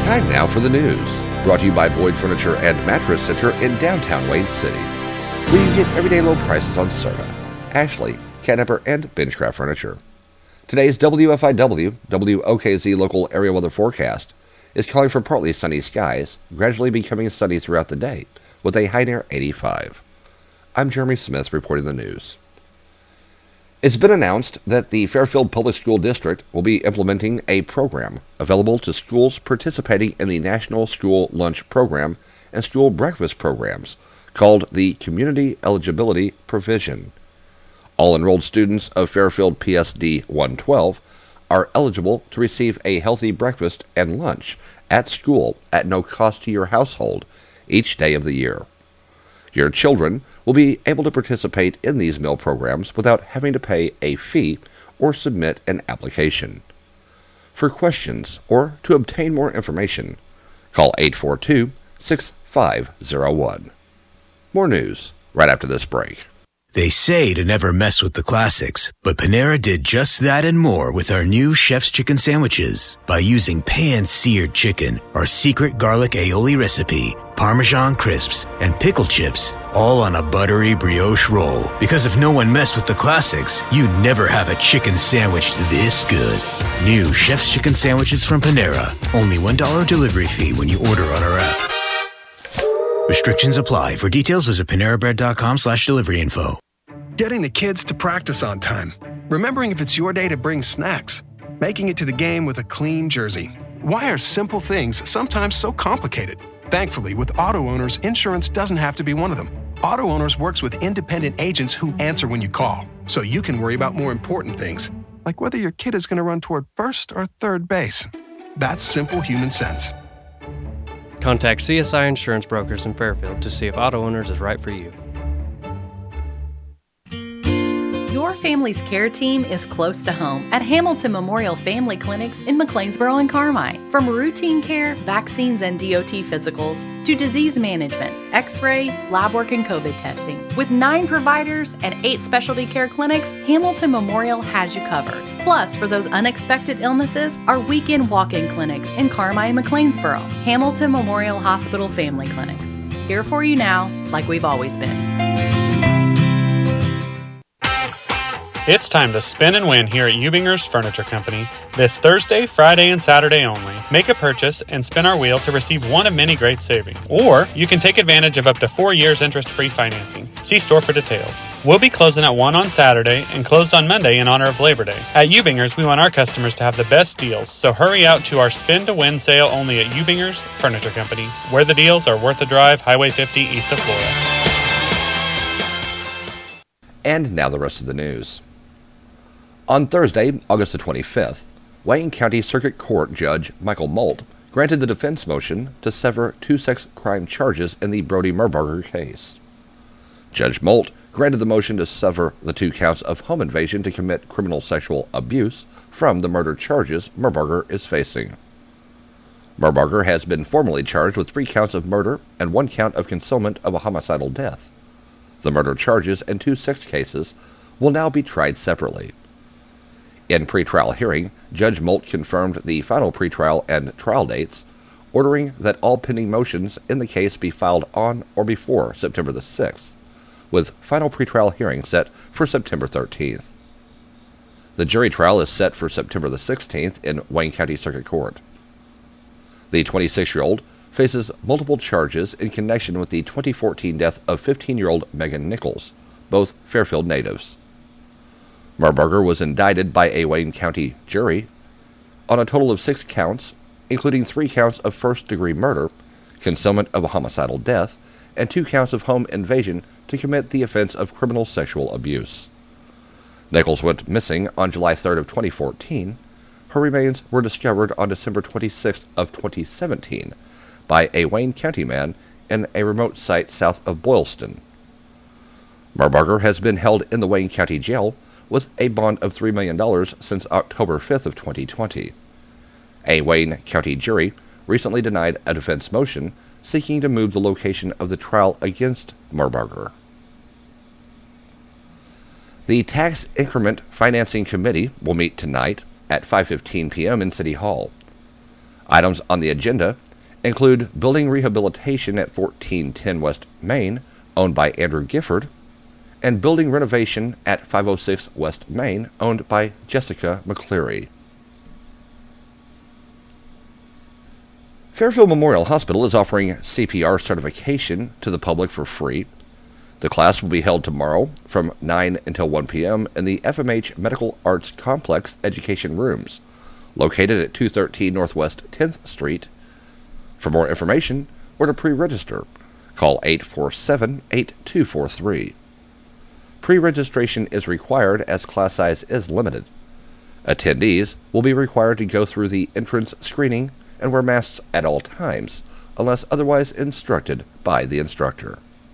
Time now for the news, brought to you by Boyd Furniture and Mattress Center in downtown Wayne City, where you get everyday low prices on Serta, Ashley, Catnapper, and Benchcraft furniture. Today's WFIW WOKZ local area weather forecast is calling for partly sunny skies, gradually becoming sunny throughout the day, with a high near 85. I'm Jeremy Smith reporting the news. It's been announced that the Fairfield Public School District will be implementing a program available to schools participating in the National School Lunch Program and School Breakfast Programs called the Community Eligibility Provision. All enrolled students of Fairfield PSD 112 are eligible to receive a healthy breakfast and lunch at school at no cost to your household each day of the year. Your children will be able to participate in these meal programs without having to pay a fee or submit an application. For questions or to obtain more information, call 842-6501. More news right after this break. They say to never mess with the classics, but Panera did just that and more with our new Chef's Chicken Sandwiches. By using pan-seared chicken, our secret garlic aioli recipe, Parmesan crisps, and pickle chips, all on a buttery brioche roll. Because if no one messed with the classics, you'd never have a chicken sandwich this good. New Chef's Chicken Sandwiches from Panera. Only $1 delivery fee when you order on our app. Restrictions apply. For details, visit PaneraBread.com/delivery info. Getting the kids to practice on time. Remembering if it's your day to bring snacks. Making it to the game with a clean jersey. Why are simple things sometimes so complicated? Thankfully, with Auto Owners, insurance doesn't have to be one of them. Auto Owners works with independent agents who answer when you call, so you can worry about more important things, like whether your kid is going to run toward first or third base. That's simple human sense. Contact CSI Insurance Brokers in Fairfield to see if Auto Owners is right for you. Your family's care team is close to home at Hamilton Memorial Family Clinics in McLeansboro and Carmi. From routine care, vaccines, and DOT physicals to disease management, X-ray, lab work, and COVID testing. With 9 providers and 8 specialty care clinics, Hamilton Memorial has you covered. Plus, for those unexpected illnesses, our weekend walk-in clinics in Carmi and McLeansboro. Hamilton Memorial Hospital Family Clinics. Here for you now, like we've always been. It's time to spin and win here at Ubinger's Furniture Company this Thursday, Friday, and Saturday only. Make a purchase and spin our wheel to receive one of many great savings. Or you can take advantage of up to 4 years interest-free financing. See store for details. We'll be closing at 1 on Saturday and closed on Monday in honor of Labor Day. At Ubinger's, we want our customers to have the best deals, so hurry out to our spin to win sale only at Ubinger's Furniture Company, where the deals are worth the drive, Highway 50 east of Flora. And now the rest of the news. On Thursday, August the 25th, Wayne County Circuit Court Judge Michael Molt granted the defense motion to sever 2 sex crime charges in the Brody Merbarger case. Judge Molt granted the motion to sever the 2 counts of home invasion to commit criminal sexual abuse from the murder charges Merbarger is facing. Merbarger has been formally charged with 3 counts of murder and 1 count of concealment of a homicidal death. The murder charges and 2 sex cases will now be tried separately. In pretrial hearing, Judge Molt confirmed the final pretrial and trial dates, ordering that all pending motions in the case be filed on or before September the 6th, with final pretrial hearing set for September 13th. The jury trial is set for September the 16th in Wayne County Circuit Court. The 26-year-old faces multiple charges in connection with the 2014 death of 15-year-old Megan Nichols, both Fairfield natives. Merbarger was indicted by a Wayne County jury on a total of 6 counts, including 3 counts of first-degree murder, concealment of a homicidal death, and 2 counts of home invasion to commit the offense of criminal sexual abuse. Nichols went missing on July 3rd of 2014. Her remains were discovered on December 26th of 2017 by a Wayne County man in a remote site south of Boylston. Merbarger has been held in the Wayne County Jail with a bond of $3 million since October 5th of 2020. A Wayne County jury recently denied a defense motion seeking to move the location of the trial against Merbarger. The Tax Increment Financing Committee will meet tonight at 5:15 p.m. in City Hall. Items on the agenda include building rehabilitation at 1410 West Main, owned by Andrew Gifford, and building renovation at 506 West Main, owned by Jessica McCleary. Fairfield Memorial Hospital is offering CPR certification to the public for free. The class will be held tomorrow from 9 until 1 p.m. in the FMH Medical Arts Complex Education Rooms, located at 213 Northwest 10th Street. For more information or to pre-register, call 847-8243. Pre-registration is required as class size is limited. Attendees will be required to go through the entrance screening and wear masks at all times, unless otherwise instructed by the instructor.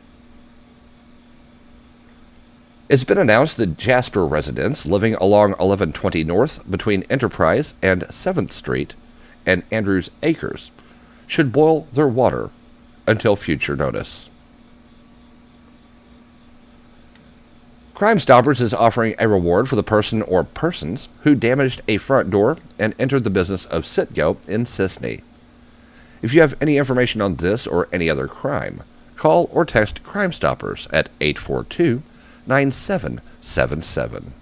It's been announced that Jasper residents living along 1120 North between Enterprise and 7th Street and Andrews Acres should boil their water until future notice. Crime Stoppers is offering a reward for the person or persons who damaged a front door and entered the business of Citgo in Sisney. If you have any information on this or any other crime, call or text Crime Stoppers at 842-9777.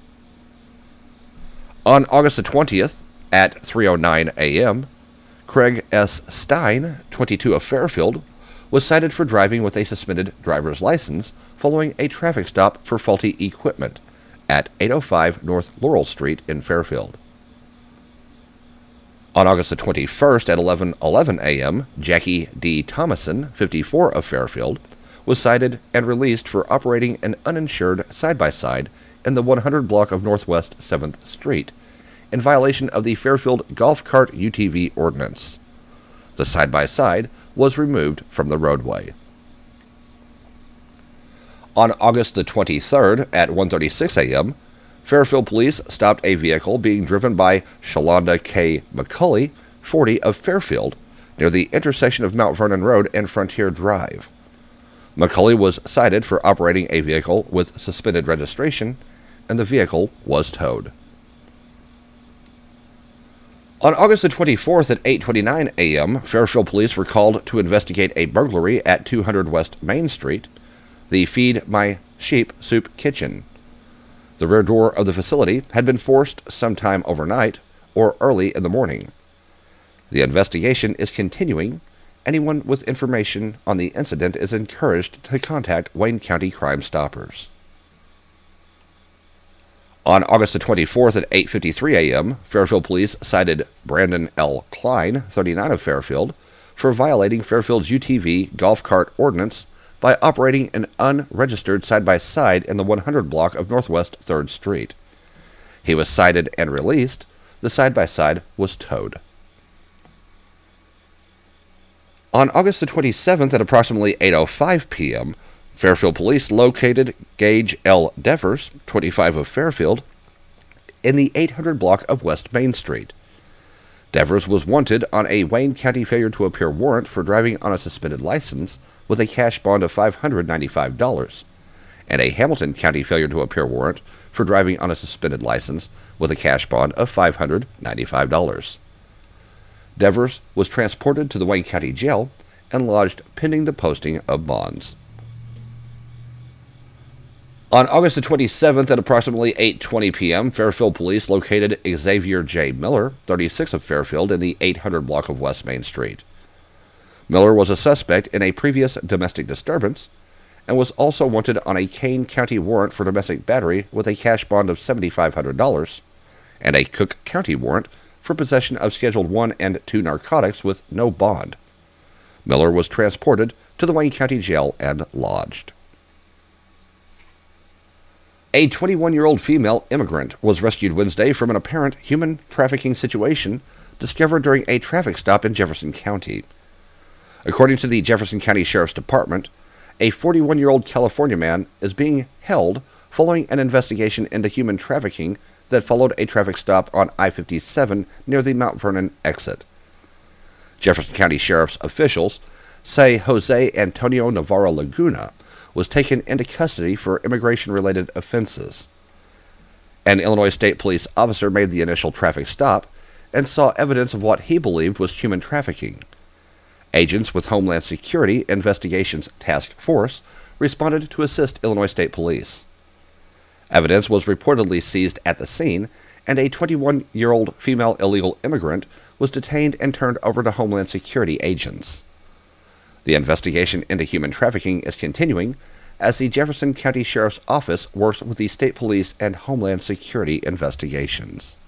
On August the 20th at 3:09 a.m., Craig S. Stein, 22 of Fairfield, was cited for driving with a suspended driver's license following a traffic stop for faulty equipment at 805 North Laurel Street in Fairfield. On August the 21st at 11:11 a.m., Jackie D. Thomason, 54 of Fairfield, was cited and released for operating an uninsured side-by-side in the 100 block of Northwest 7th Street, in violation of the Fairfield Golf Cart UTV ordinance. The side-by-side was removed from the roadway. On August the 23rd at 1:36 a.m., Fairfield Police stopped a vehicle being driven by Shalonda K. McCulley, 40 of Fairfield, near the intersection of Mount Vernon Road and Frontier Drive. McCulley was cited for operating a vehicle with suspended registration, and the vehicle was towed. On August the 24th at 8:29 a.m., Fairfield Police were called to investigate a burglary at 200 West Main Street, the Feed My Sheep Soup Kitchen. The rear door of the facility had been forced sometime overnight or early in the morning. The investigation is continuing. Anyone with information on the incident is encouraged to contact Wayne County Crime Stoppers. On August the 24th at 8:53 a.m., Fairfield Police cited Brandon L. Klein, 39 of Fairfield, for violating Fairfield's UTV golf cart ordinance by operating an unregistered side-by-side in the 100 block of Northwest 3rd Street. He was cited and released. The side-by-side was towed. On August the 27th at approximately 8:05 p.m., Fairfield Police located Gage L. Devers, 25 of Fairfield, in the 800 block of West Main Street. Devers was wanted on a Wayne County failure to appear warrant for driving on a suspended license with a cash bond of $595, and a Hamilton County failure to appear warrant for driving on a suspended license with a cash bond of $595. Devers was transported to the Wayne County Jail and lodged pending the posting of bonds. On August the 27th at approximately 8:20 p.m., Fairfield Police located Xavier J. Miller, 36 of Fairfield, in the 800 block of West Main Street. Miller was a suspect in a previous domestic disturbance and was also wanted on a Kane County warrant for domestic battery with a cash bond of $7,500 and a Cook County warrant for possession of Scheduled 1 and 2 narcotics with no bond. Miller was transported to the Wayne County Jail and lodged. A 21-year-old female immigrant was rescued Wednesday from an apparent human trafficking situation discovered during a traffic stop in Jefferson County. According to the Jefferson County Sheriff's Department, a 41-year-old California man is being held following an investigation into human trafficking that followed a traffic stop on I-57 near the Mount Vernon exit. Jefferson County Sheriff's officials say Jose Antonio Navarro Laguna was taken into custody for immigration-related offenses. An Illinois State Police officer made the initial traffic stop and saw evidence of what he believed was human trafficking. Agents with Homeland Security Investigations Task Force responded to assist Illinois State Police. Evidence was reportedly seized at the scene, and a 21-year-old female illegal immigrant was detained and turned over to Homeland Security agents. The investigation into human trafficking is continuing as the Jefferson County Sheriff's Office works with the State Police and Homeland Security investigations.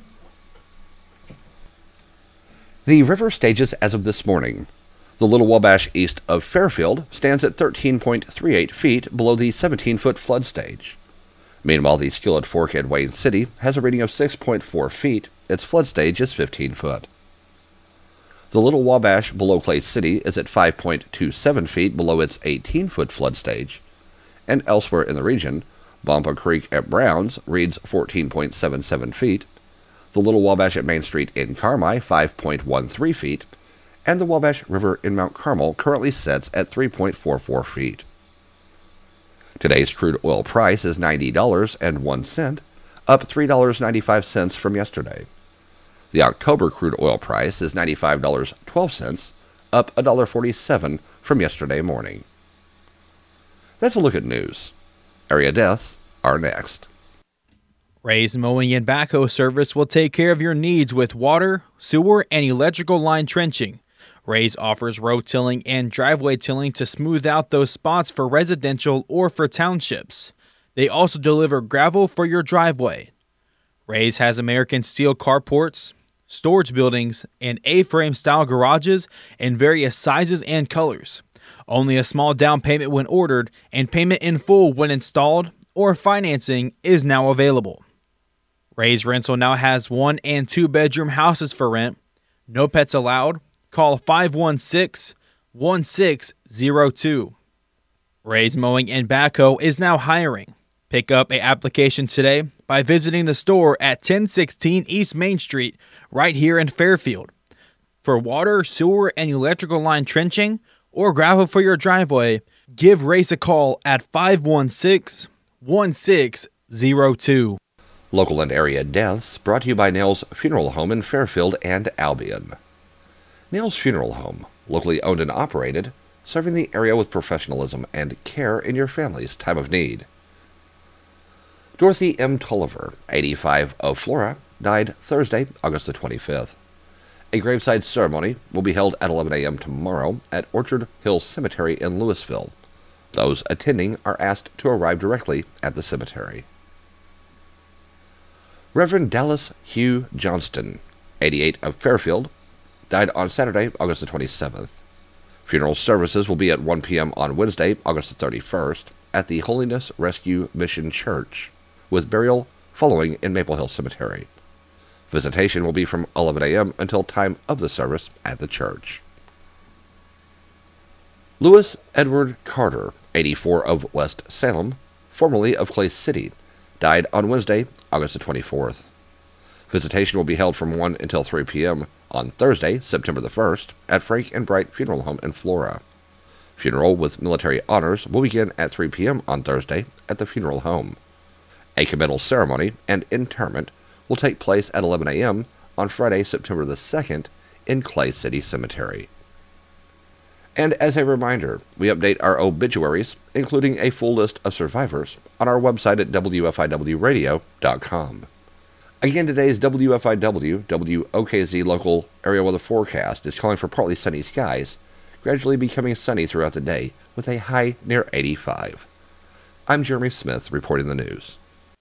The river stages as of this morning. The Little Wabash east of Fairfield stands at 13.38 feet below the 17-foot flood stage. Meanwhile, the Skillet Fork at Wayne City has a reading of 6.4 feet. Its flood stage is 15 foot. The Little Wabash below Clay City is at 5.27 feet below its 18-foot flood stage. And elsewhere in the region, Bompa Creek at Browns reads 14.77 feet, the Little Wabash at Main Street in Carmi 5.13 feet, and the Wabash River in Mount Carmel currently sits at 3.44 feet. Today's crude oil price is $90.01, up $3.95 from yesterday. The October crude oil price is $95.12, up $1.47 from yesterday morning. That's a look at news. Area deaths are next. Ray's Mowing and Backhoe Service will take care of your needs with water, sewer, and electrical line trenching. Ray's offers road tilling and driveway tilling to smooth out those spots for residential or for townships. They also deliver gravel for your driveway. Ray's has American steel carports, storage buildings, and A-frame style garages in various sizes and colors. Only a small down payment when ordered and payment in full when installed or financing is now available. Ray's Rental now has 1 and 2 bedroom houses for rent. No pets allowed. Call 516-1602. Ray's Mowing and Backhoe is now hiring. Pick up an application today by visiting the store at 1016 East Main Street right here in Fairfield. For water, sewer, and electrical line trenching or gravel for your driveway, give Ray's a call at 516-1602. Local and area deaths brought to you by Nails Funeral Home in Fairfield and Albion. Nails Funeral Home, locally owned and operated, serving the area with professionalism and care in your family's time of need. Dorothy M. Tulliver, 85, of Flora, died Thursday, August the 25th. A graveside ceremony will be held at 11 a.m. tomorrow at Orchard Hill Cemetery in Louisville. Those attending are asked to arrive directly at the cemetery. Reverend Dallas Hugh Johnston, 88, of Fairfield, died on Saturday, August the 27th. Funeral services will be at 1 p.m. on Wednesday, August the 31st, at the Holiness Rescue Mission Church, with burial following in Maple Hill Cemetery. Visitation will be from 11 a.m. until time of the service at the church. Louis Edward Carter, 84, of West Salem, formerly of Clay City, died on Wednesday, August the 24th. Visitation will be held from 1 until 3 p.m. on Thursday, September the 1st, at Frank and Bright Funeral Home in Flora. Funeral with military honors will begin at 3 p.m. on Thursday at the funeral home. A committal ceremony and interment will take place at 11 a.m. on Friday, September the 2nd, in Clay City Cemetery. And as a reminder, we update our obituaries, including a full list of survivors, on our website at WFIWradio.com. Again, today's WFIW WOKZ local area weather forecast is calling for partly sunny skies, gradually becoming sunny throughout the day with a high near 85. I'm Jeremy Smith reporting the news.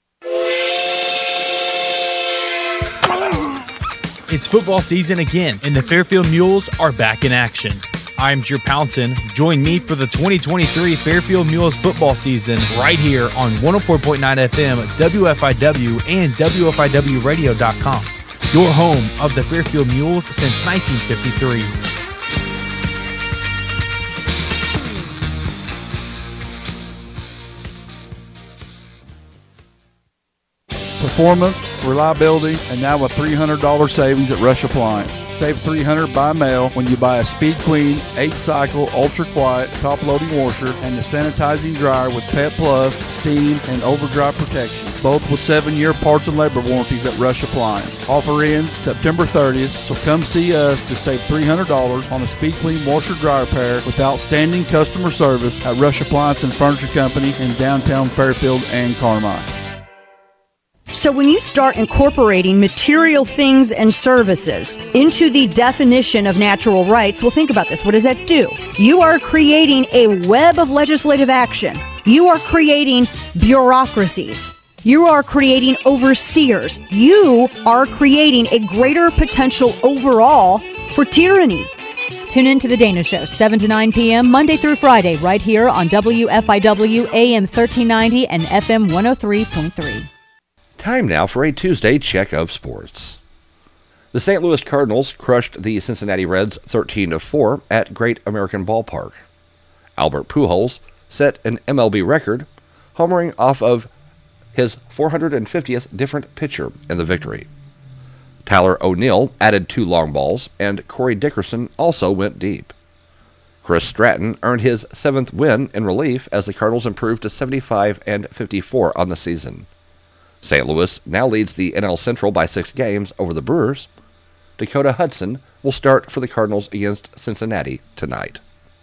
It's football season again, and the Fairfield Mules are back in action. I'm Drew Pounton. Join me for the 2023 Fairfield Mules football season right here on 104.9 FM, WFIW, and WFIWradio.com. Your home of the Fairfield Mules since 1953. Performance, reliability, and now a $300 savings at Rush Appliance. Save $300 by mail when you buy a Speed Queen 8-cycle ultra-quiet top-loading washer and the sanitizing dryer with Pet Plus, steam, and overdrive protection. both with 7-year parts and labor warranties at Rush Appliance. Offer ends September 30th, so come see us to save $300 on a Speed Clean washer dryer pair with outstanding customer service at Rush Appliance and Furniture Company in downtown Fairfield and Carmine. So when you start incorporating material things and services into the definition of natural rights, well, think about this. What does that do? You are creating a web of legislative action. You are creating bureaucracies. You are creating overseers. You are creating a greater potential overall for tyranny. Tune in to The Dana Show, 7 to 9 p.m., Monday through Friday, right here on WFIW AM 1390 and FM 103.3. Time now for a Tuesday check of sports. The St. Louis Cardinals crushed the Cincinnati Reds 13-4 at Great American Ballpark. Albert Pujols set an MLB record, homering off of his 450th different pitcher in the victory. Tyler O'Neill added 2 long balls, and Corey Dickerson also went deep. Chris Stratton earned his 7th win in relief as the Cardinals improved to 75-54 on the season. St. Louis now leads the NL Central by 6 games over the Brewers. Dakota Hudson will start for the Cardinals against Cincinnati tonight.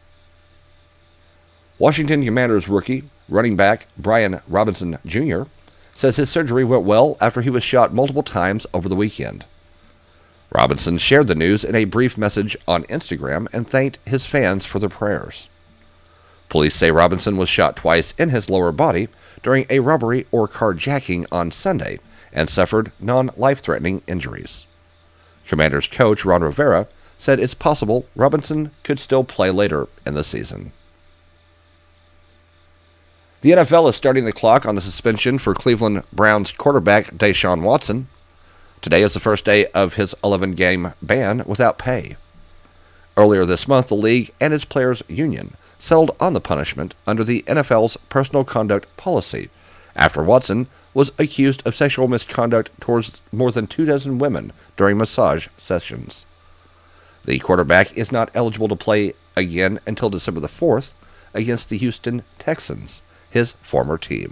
Washington Commanders rookie, running back Brian Robinson Jr., says his surgery went well after he was shot multiple times over the weekend. Robinson shared the news in a brief message on Instagram and thanked his fans for their prayers. Police say Robinson was shot twice in his lower body during a robbery or carjacking on Sunday and suffered non-life-threatening injuries. Commanders coach Ron Rivera said it's possible Robinson could still play later in the season. The NFL is starting the clock on the suspension for Cleveland Browns quarterback Deshaun Watson. Today is the first day of his 11-game ban without pay. Earlier this month, the league and its players' union settled on the punishment under the NFL's personal conduct policy after Watson was accused of sexual misconduct towards more than 24 women during massage sessions. The quarterback is not eligible to play again until December the 4th against the Houston Texans, his former team.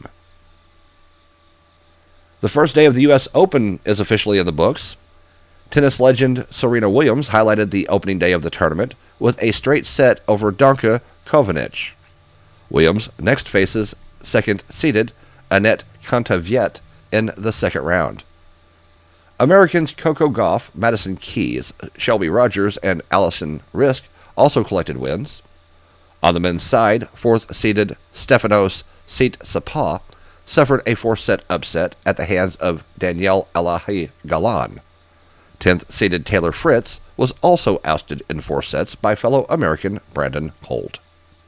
The first day of the U.S. Open is officially in the books. Tennis legend Serena Williams highlighted the opening day of the tournament with a straight set over Danka Kovanic. Williams next faces second-seeded Annette Kontaviet in the second round. Americans Coco Gauff, Madison Keys, Shelby Rogers, and Allison Risk also collected wins. On the men's side, fourth-seeded Stefanos Tsitsipas suffered a 4-set upset at the hands of Danielle Alahi Galan. 10th-seeded Taylor Fritz was also ousted in 4 sets by fellow American Brandon Holt.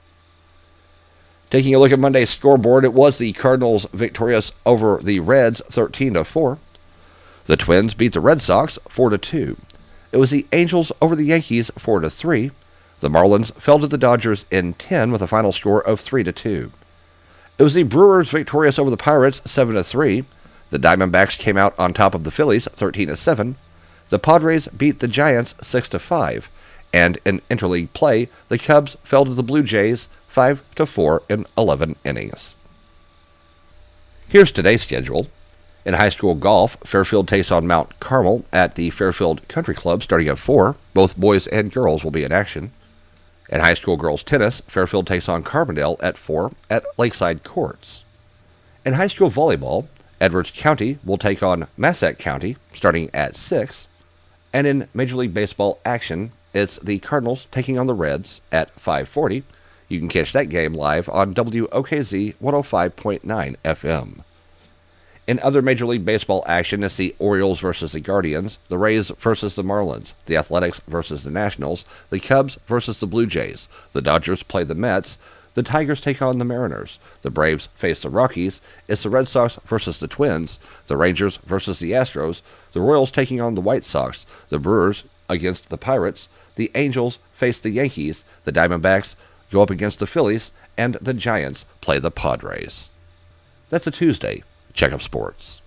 Taking a look at Monday's scoreboard, it was the Cardinals victorious over the Reds 13-4. The Twins beat the Red Sox 4-2. It was the Angels over the Yankees 4-3. The Marlins fell to the Dodgers in 10 with a final score of 3-2. It was the Brewers victorious over the Pirates 7-3. The Diamondbacks came out on top of the Phillies 13-7. The Padres beat the Giants 6-5. And in interleague play, the Cubs fell to the Blue Jays 5-4 in 11 innings. Here's today's schedule. In high school golf, Fairfield takes on Mount Carmel at the Fairfield Country Club starting at 4. Both boys and girls will be in action. In high school girls tennis, Fairfield takes on Carbondale at 4 at Lakeside Courts. In high school volleyball, Edwards County will take on Massac County starting at 6. And in Major League Baseball action, it's the Cardinals taking on the Reds at 5:40. You can catch that game live on WOKZ 105.9 FM. In other Major League Baseball action, it's the Orioles versus the Guardians, the Rays versus the Marlins, the Athletics versus the Nationals, the Cubs versus the Blue Jays, the Dodgers play the Mets, the Tigers take on the Mariners, the Braves face the Rockies, it's the Red Sox versus the Twins, the Rangers versus the Astros, the Royals taking on the White Sox, the Brewers against the Pirates, the Angels face the Yankees, the Diamondbacks go up against the Phillies, and the Giants play the Padres. That's a Tuesday check of sports.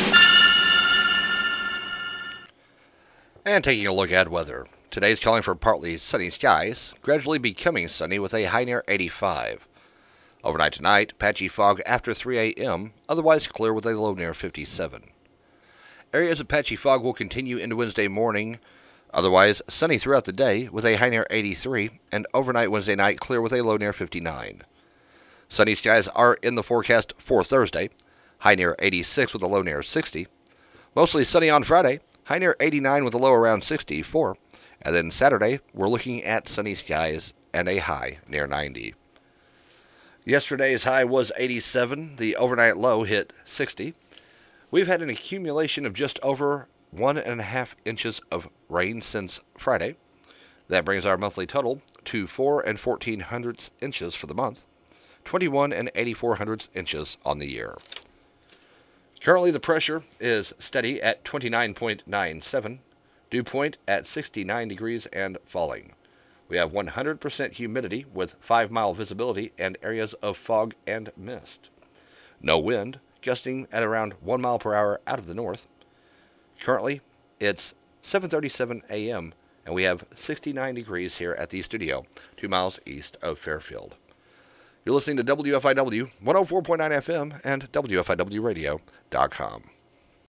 And taking a look at weather. Today's calling for partly sunny skies, gradually becoming sunny with a high near 85. Overnight tonight, patchy fog after 3 a.m., otherwise clear with a low near 57. Areas of patchy fog will continue into Wednesday morning, otherwise sunny throughout the day with a high near 83, and overnight Wednesday night clear with a low near 59. Sunny skies are in the forecast for Thursday, high near 86 with a low near 60. Mostly sunny on Friday, high near 89 with a low around 64. And then Saturday, we're looking at sunny skies and a high near 90. Yesterday's high was 87. The overnight low hit 60. We've had an accumulation of just over 1.5 inches of rain since Friday. That brings our monthly total to 4 14/100 inches for the month, 21 84/100 inches on the year. Currently, the pressure is steady at 29.97, dew point at 69 degrees and falling. We have 100% humidity with 5-mile visibility and areas of fog and mist. No wind, gusting at around 1 mile per hour out of the north. Currently, it's 7:37 a.m., and we have 69 degrees here at the studio, 2 miles east of Fairfield. You're listening to WFIW 104.9 FM and WFIWradio.com.